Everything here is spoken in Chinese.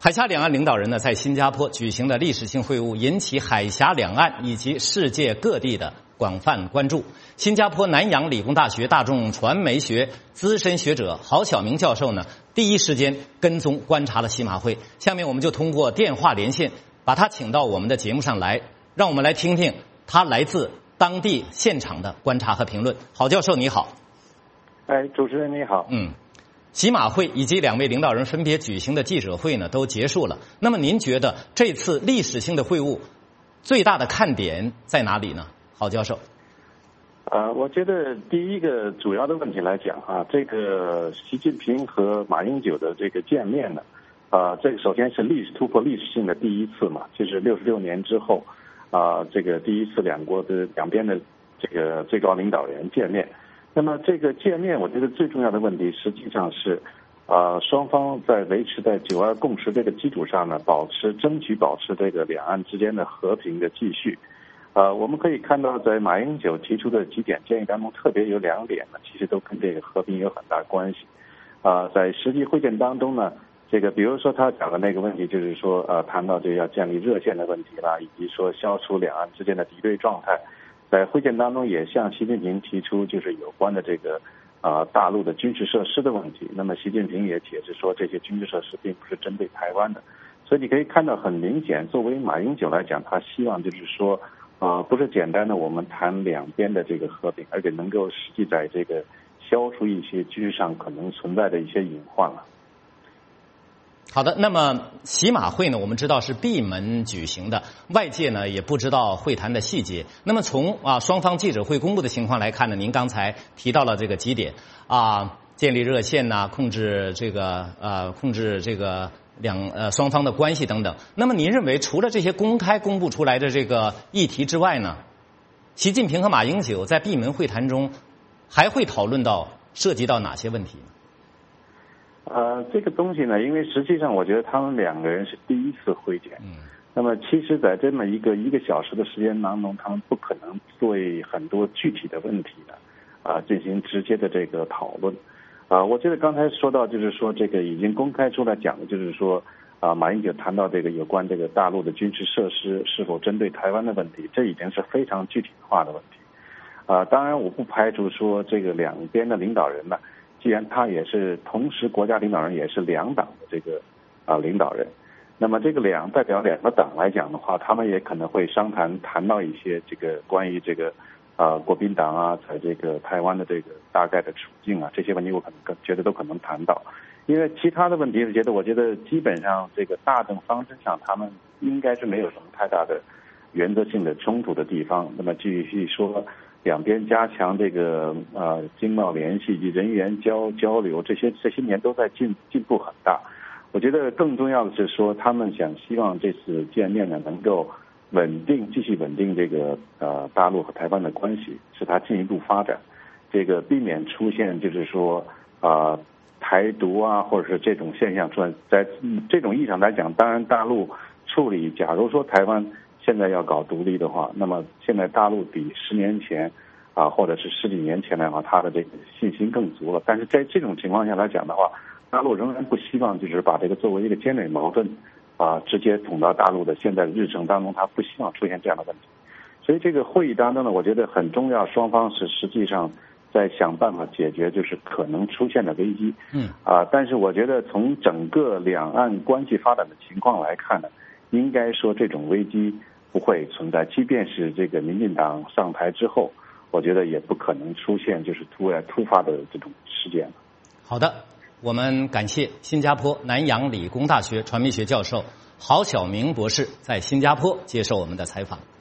海峡两岸领导人呢，在新加坡举行的历史性会晤，引起海峡两岸以及世界各地的广泛关注。新加坡南洋理工大学大众传媒学资深学者郝晓明教授呢，第一时间跟踪观察了西马会。下面我们就通过电话连线，把他请到我们的节目上来，让我们来听听他来自当地现场的观察和评论。郝教授你好。 主持人你好。 西马会以及两位领导人分别举行的记者会呢，都结束了。那么您觉得这次历史性的会晤最大的看点在哪里呢？郝教授。 我觉得第一个主要的问题来讲啊，这个习近平和马英九的这个见面呢，这个首先是突破历史性的第一次嘛，就是66年之后，这个第一次两边的这个最高领导人见面。那么这个见面，我觉得最重要的问题实际上是，双方在维持在9·2共识这个基础上呢，争取保持这个两岸之间的和平的继续。我们可以看到，在马英九提出的几点建议当中，特别有2点呢，其实都跟这个和平有很大关系。在实际会见当中呢，这个比如说他讲的那个问题，就是说谈到这个要建立热线的问题啦，以及说消除两岸之间的敌对状态。在会见当中也向习近平提出就是有关的这个大陆的军事设施的问题。那么习近平也解释说，这些军事设施并不是针对台湾的。所以你可以看到很明显，作为马英九来讲，他希望就是说不是简单的我们谈两边的这个和平，而且能够实际在这个消除一些军事上可能存在的一些隐患了。 好的，那么西马会呢，我们知道是闭门举行的，外界呢也不知道会谈的细节。那么从双方记者会公布的情况来看呢，您刚才提到了这个几点建立热线呐，控制这个双方的关系等等。那么您认为除了这些公开公布出来的这个议题之外呢，习近平和马英九在闭门会谈中还会讨论到涉及到哪些问题呢？ 这个东西呢，因为实际上我觉得他们2个人是第一次会见。那么其实在这么一个小时的时间当中，他们不可能对很多具体的问题呢进行直接的这个讨论。我觉得刚才说到就是说这个已经公开出来讲的，就是说马英九谈到这个有关这个大陆的军事设施是否针对台湾的问题，这已经是非常具体化的问题。当然我不排除说这个两边的领导人呢，既然他也是同时国家领导人，也是2党的这个领导人，那么这个代表2个党来讲的话，他们也可能会谈到一些这个关于这个国民党在这个台湾的这个大概的处境这些问题，我可能觉得都可能谈到。因为其他的问题我觉得基本上这个大政方针上，他们应该是没有什么太大的原则性的冲突的地方。那么继续说两边加强这个经贸联系以及人员交流，这些年都在进步很大。我觉得更重要的是说，他们希望这次见面呢，能够继续稳定这个大陆和台湾的关系，使它进一步发展，这个避免出现就是说台独或者是这种现象出现。在这种意义上来讲，当然大陆处理，假如说台湾现在要搞独立的话，那么现在大陆比10年前或者是10几年前的话，他的这个信心更足了。但是在这种情况下来讲的话，大陆仍然不希望就是把这个作为一个尖锐矛盾直接捅到大陆的现在的日程当中，他不希望出现这样的问题。所以这个会议当中呢，我觉得很重要，双方是实际上在想办法解决就是可能出现的危机。但是我觉得从整个两岸关系发展的情况来看呢，应该说这种危机不会存在，即便是这个民进党上台之后，我觉得也不可能出现就是突发的这种事件。 好的，我们感谢新加坡南洋理工大学传媒学教授郝晓明博士在新加坡接受我们的采访。